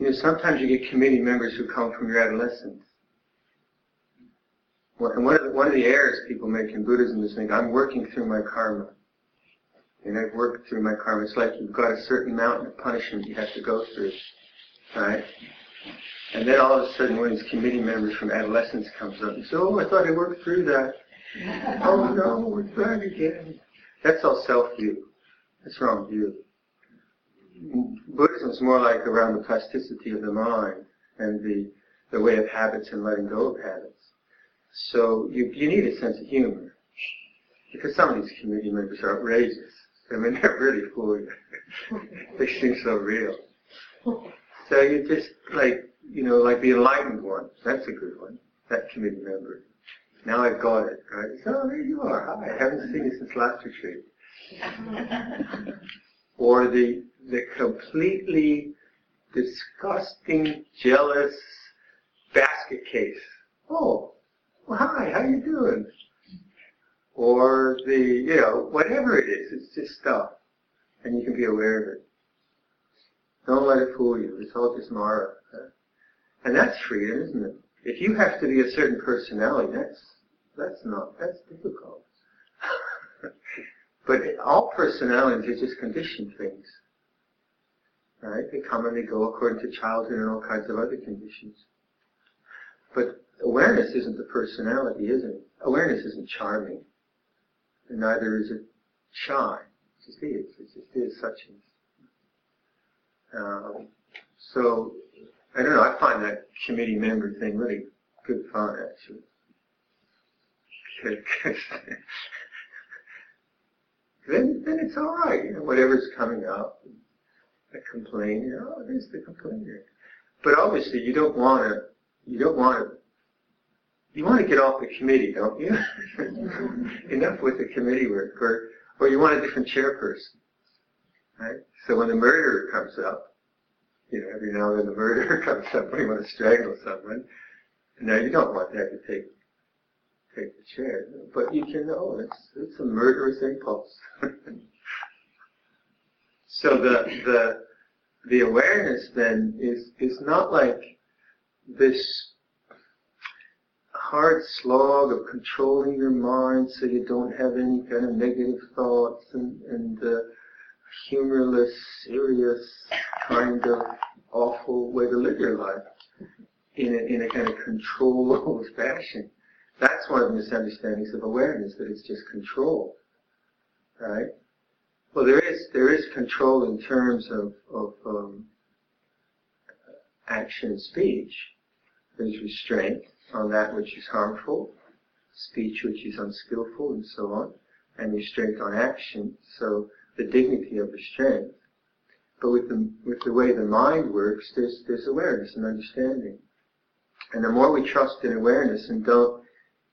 sometimes you get committee members who come from your adolescence. And one of the errors people make in Buddhism is think, I'm working through my karma. And I've worked through my karma. It's like you've got a certain mountain of punishment you have to go through. Right? And then all of a sudden one of these committee members from adolescence comes up and says, oh, I thought I worked through that. Oh no, we're back again. That's all self-view. That's wrong view. Buddhism is more like around the plasticity of the mind and the way of habits and letting go of habits. So you need a sense of humor. Because some of these committee members are outrageous. I mean, they're really fooling. They seem so real. So you just like the enlightened one. That's a good one. That committee member. Now I've got it, right? So there you are. Hi, I haven't seen you since last retreat. Or the completely disgusting, jealous basket case. Oh, well, hi, how you doing? Or whatever it is, it's just stuff. And you can be aware of it. Don't let it fool you. It's all just Mara. And that's freedom, isn't it? If you have to be a certain personality, that's difficult. But all personalities are just conditioned things. Right? They come and they go according to childhood and all kinds of other conditions. But awareness isn't the personality, is it? Awareness isn't charming. And neither is it shy. It just is. It just is such as. So, I don't know, I find that committee member thing really good fun, actually. Then it's all right, whatever's coming up. A complaint, there's the complainer. But obviously you want to get off the committee, don't you? Enough with the committee work, or you want a different chairperson, right? So when the murderer comes up, every now and then the murderer comes up when you want to strangle someone. Now you don't want that to take the chair, but you can know it's a murderous impulse. So the awareness then is not like this hard slog of controlling your mind so you don't have any kind of negative thoughts and humorless, serious kind of awful way to live your life in a kind of controlled fashion. That's one of the misunderstandings of awareness, that it's just control, right? Well, there is control in terms of action and speech. There's restraint on that which is harmful, speech which is unskillful, and so on, and restraint on action. So the dignity of restraint. But with the way the mind works, there's awareness and understanding. And the more we trust in awareness and don't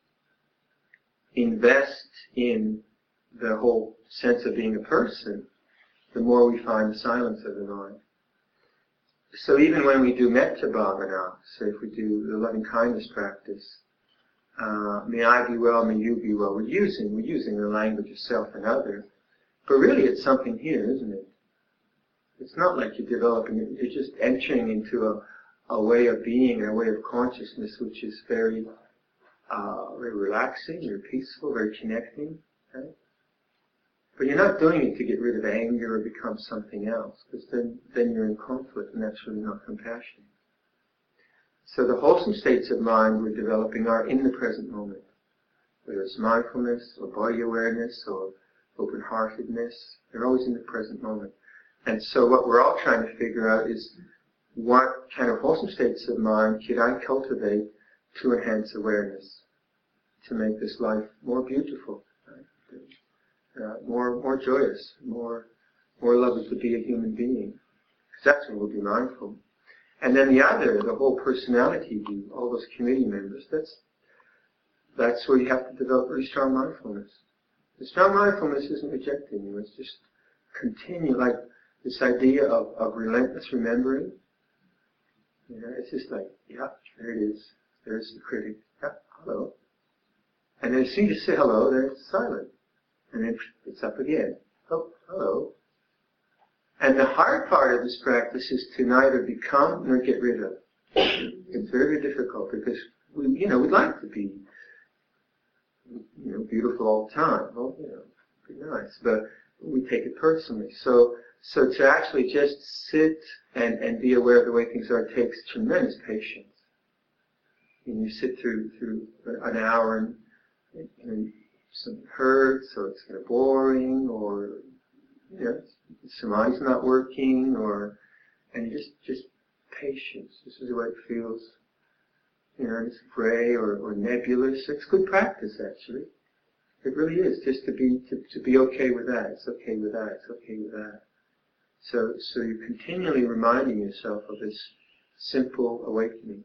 invest in the whole sense of being a person, the more we find the silence of the mind. So even when we do metta bhavana, say if we do the loving kindness practice, may I be well, may you be well, we're using the language of self and other, but really it's something here, isn't it? It's not like you're developing it, you're just entering into a way of being, a way of consciousness which is very relaxing, very peaceful, very connecting, right? But you're not doing it to get rid of anger or become something else, because then you're in conflict, and that's really not compassion. So the wholesome states of mind we're developing are in the present moment, whether it's mindfulness or body awareness or open-heartedness, they're always in the present moment. And so what we're all trying to figure out is what kind of wholesome states of mind could I cultivate to enhance awareness, to make this life more beautiful, right? More joyous, more lovely to be a human being. Because that's when we'll be mindful. And then the whole personality view, all those committee members, that's where you have to develop very strong mindfulness. The strong mindfulness isn't rejecting you, it's just continue, like this idea of relentless remembering. It's just like, yeah, there it is. There's the critic. Yeah, hello. And then as soon as you say hello, then it's silent. And then it's up again. Oh, hello. And the hard part of this practice is to neither become nor get rid of. It's very difficult because we'd like to be, beautiful all the time. Well, be nice, but we take it personally. So to actually just sit and be aware of the way things are takes tremendous patience. And you sit through an hour and something hurts, or it's kind of boring, or Samadhi's not working, and just patience. This is the way it feels. It's gray or nebulous. It's good practice, actually. It really is, just to be okay with that. It's okay with that. It's okay with that. So you're continually reminding yourself of this simple awakening.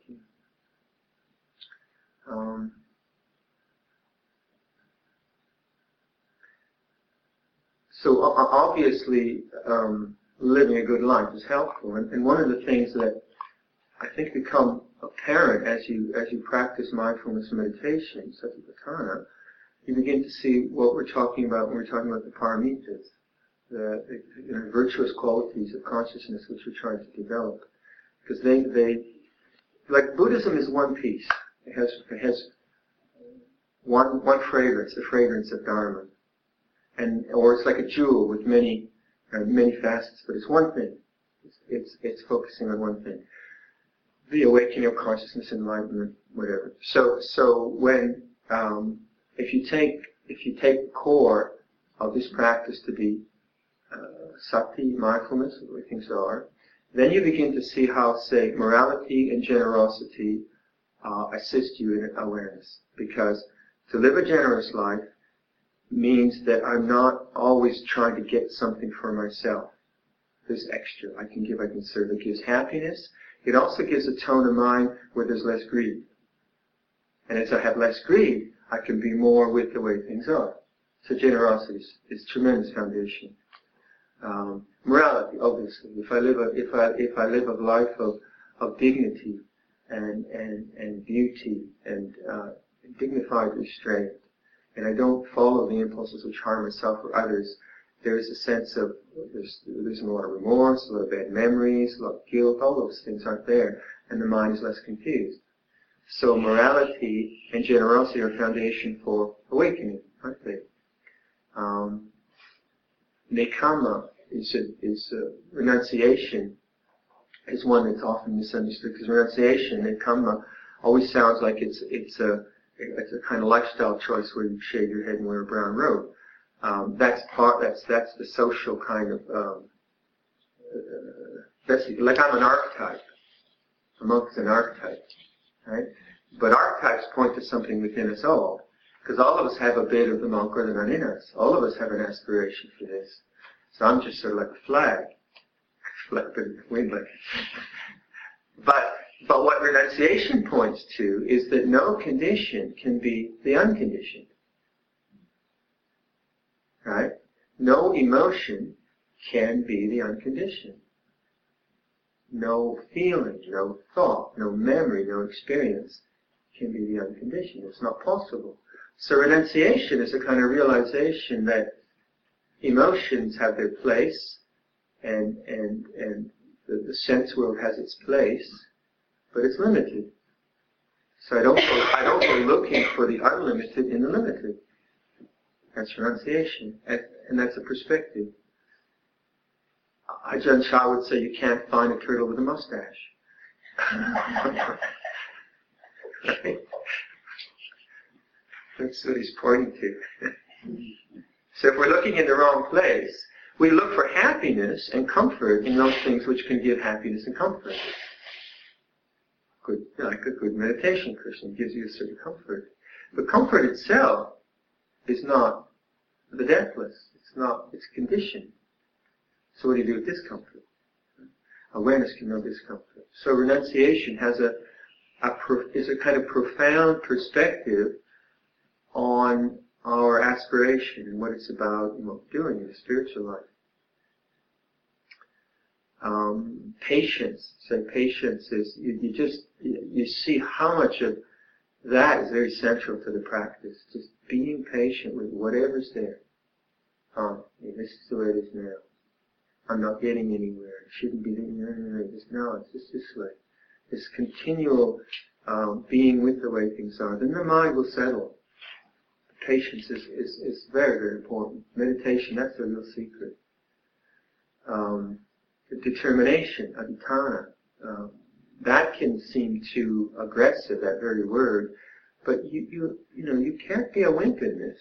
So obviously, living a good life is helpful, and one of the things that I think become apparent as you practice mindfulness meditation, Satipatthana, you begin to see what we're talking about when we're talking about the paramitas, the virtuous qualities of consciousness which we're trying to develop, because they like Buddhism is one piece. It has one fragrance, the fragrance of Dharma. Or it's like a jewel with many facets, but it's one thing. It's focusing on one thing. The awakening of consciousness, enlightenment, whatever. So when if you take the core of this practice to be sati, mindfulness, the way things are, then you begin to see how, say, morality and generosity assist you in awareness. Because to live a generous life means that I'm not always trying to get something for myself. There's extra. I can give, I can serve. It gives happiness. It also gives a tone of mind where there's less greed. And as I have less greed, I can be more with the way things are. So generosity is tremendous foundation. Morality, obviously. If I live a life of dignity and beauty and dignified restraint, and I don't follow the impulses which harm myself or others, there is a sense of, there's a lot of remorse, a lot of bad memories, a lot of guilt, all those things aren't there, and the mind is less confused. So morality and generosity are foundation for awakening, aren't they? Nekama is renunciation is one that's often misunderstood, because renunciation, nekama, always sounds like it's a kind of lifestyle choice where you shave your head and wear a brown robe. That's the social kind of, that's like I'm an archetype. A monk is an archetype, right? But archetypes point to something within us all, because all of us have a bit of the monk or the nun in us. All of us have an aspiration for this. So I'm just sort of like a flag, flapping in the wind like. But what renunciation points to is that no condition can be the unconditioned. Right? No emotion can be the unconditioned. No feeling, no thought, no memory, no experience can be the unconditioned. It's not possible. So renunciation is a kind of realization that emotions have their place, and the sense world has its place, but it's limited. So I don't go looking for the unlimited in the limited. That's renunciation, and that's a perspective. Ajahn Chah would say you can't find a turtle with a mustache. Right? That's what he's pointing to. So if we're looking in the wrong place, we look for happiness and comfort in those things which can give happiness and comfort. Good, like a good meditation cushion gives you a certain comfort. But comfort itself is not the deathless. It's conditioned. So what do you do with discomfort? Awareness can know discomfort. So renunciation has is a kind of profound perspective on our aspiration and what it's about and what we're doing in the spiritual life. Patience. So patience is, you see how much of that is very central to the practice. Just being patient with whatever's there. This is the way it is now. I'm not getting anywhere. It shouldn't be no, it's just this way. This continual being with the way things are. Then the mind will settle. Patience is very, very important. Meditation, that's the real secret. The determination, adhitthana, that can seem too aggressive, that very word, but you can't be a wimp in this.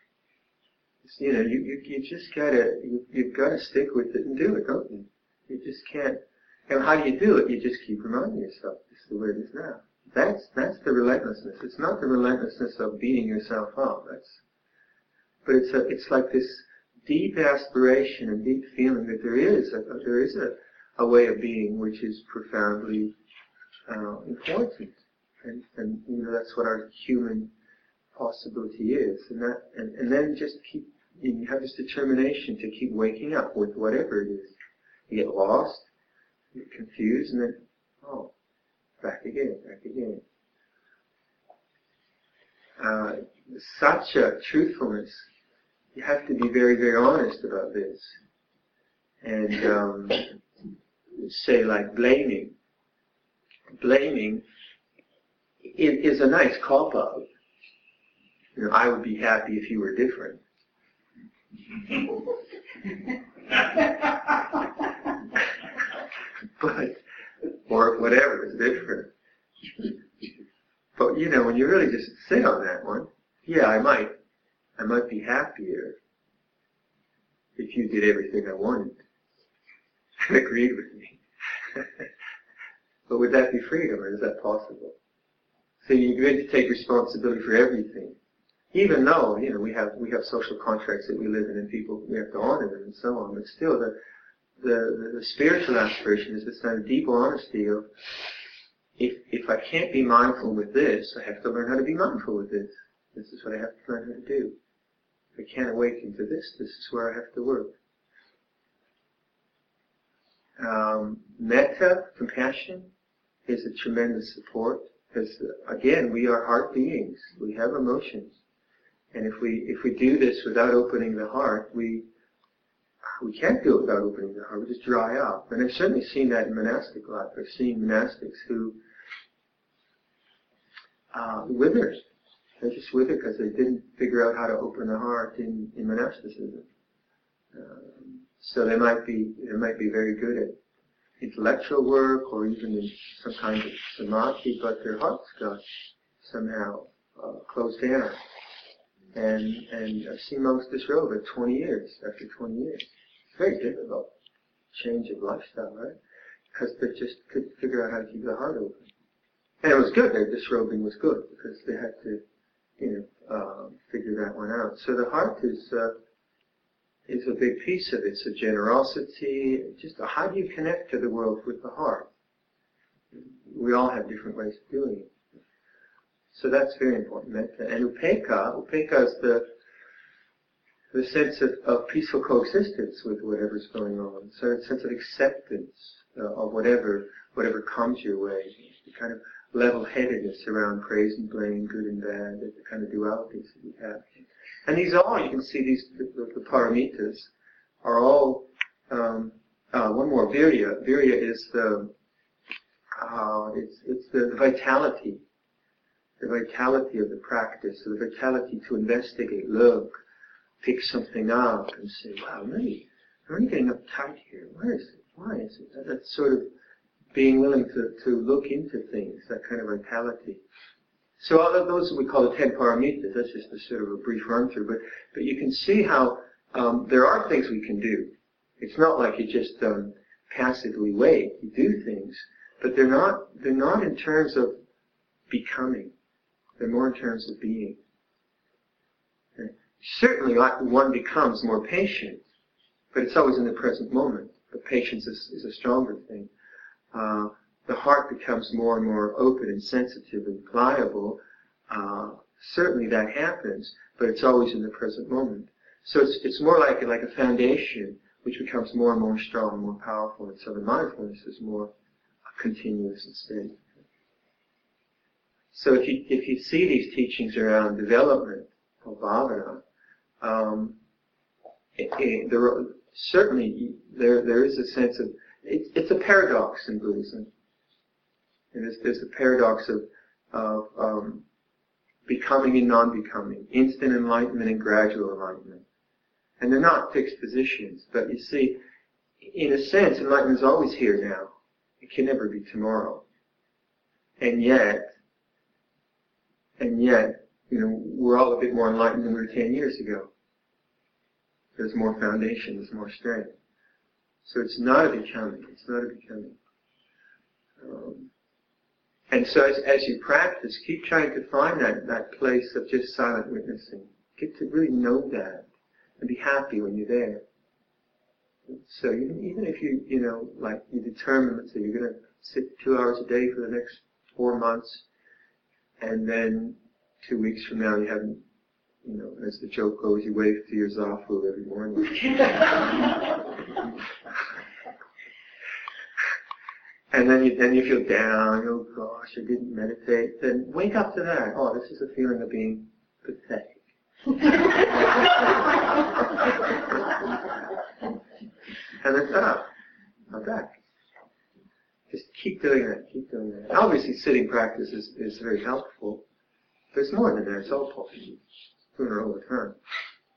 You just you've gotta stick with it and do it, don't you? You just can't. And how do you do it? You just keep reminding yourself, this is the way it is now. That's the relentlessness. It's not the relentlessness of beating yourself up. But it's like this deep aspiration and deep feeling that there is a way of being which is profoundly important, and that's what our human possibility is, and then just keep. You have this determination to keep waking up with whatever it is. You get lost, you get confused, and then back again. Such a truthfulness. You have to be very, very honest about this. And say like blaming. Blaming is a nice cop-out. I would be happy if you were different. But, or whatever is different. But when you really just sit on that one, yeah, I might be happier if you did everything I wanted and agreed with me. But would that be freedom, or is that possible? So you begin to take responsibility for everything. Even though, we have social contracts that we live in and people, we have to honor them and so on, but still the spiritual aspiration is this kind of deep honesty of, if I can't be mindful with this, I have to learn how to be mindful with this. This is what I have to learn how to do. If I can't awaken to this, this is where I have to work. Metta, compassion, is a tremendous support, because again, we are heart beings. We have emotions. And if we do this without opening the heart, we can't do it without opening the heart. We just dry up. And I've certainly seen that in monastic life. I've seen monastics who wither. They just wither because they didn't figure out how to open the heart in monasticism. So they might be very good at intellectual work or even in some kind of samadhi, but their hearts got somehow closed down. And I've seen monks disrobe at 20 years, after 20 years. It's very difficult change of lifestyle, right? Because they just couldn't figure out how to keep the heart open. And it was good, their disrobing was good, because they had to, figure that one out. So the heart is a big piece of it. So generosity, just how do you connect to the world with the heart? We all have different ways of doing it. So that's very important, metta. And upekkha is the sense of peaceful coexistence with whatever's going on. So it's a sense of acceptance of whatever comes your way. The kind of level-headedness around praise and blame, good and bad, the kind of dualities that we have. And these all, you can see the paramitas are all, one more, virya. Virya is it's the vitality. The vitality of the practice, so the vitality to investigate, look, pick something up and say, wow, I'm really getting uptight here. Why is it? That's sort of being willing to look into things, that kind of vitality. So all of those we call the 10 paramitas. That's just a sort of a brief run through, but you can see how there are things we can do. It's not like you just passively wait. You do things, but they're not in terms of becoming. They're more in terms of being. Okay? Certainly one becomes more patient, but it's always in the present moment. But patience is a stronger thing. The heart becomes more and more open and sensitive and pliable. Certainly that happens, but it's always in the present moment. So it's more like a foundation which becomes more and more strong and more powerful. And so the mindfulness is more continuous and steady. So if you see these teachings around development or bhavana, certainly there is a sense of, it's a paradox in Buddhism. And there's a paradox of becoming and non-becoming, instant enlightenment and gradual enlightenment. And they're not fixed positions, but you see, in a sense, enlightenment is always here now. It can never be tomorrow. And yet, we're all a bit more enlightened than we were 10 years ago. There's more foundation, there's more strength. So it's not a becoming, and so as you practice, keep trying to find that place of just silent witnessing. Get to really know that and be happy when you're there. So even if you determine, let's say you're going to sit 2 hours a day for the next 4 months, and then 2 weeks from now you haven't, as the joke goes, you wave to your zafu every morning. And then you feel down, oh gosh, I didn't meditate. Then wake up to that. Oh, this is a feeling of being pathetic. And then, I'm back. Just keep doing that. And obviously sitting practice is very helpful. There's more than that, it's all possible. Doing it all the time.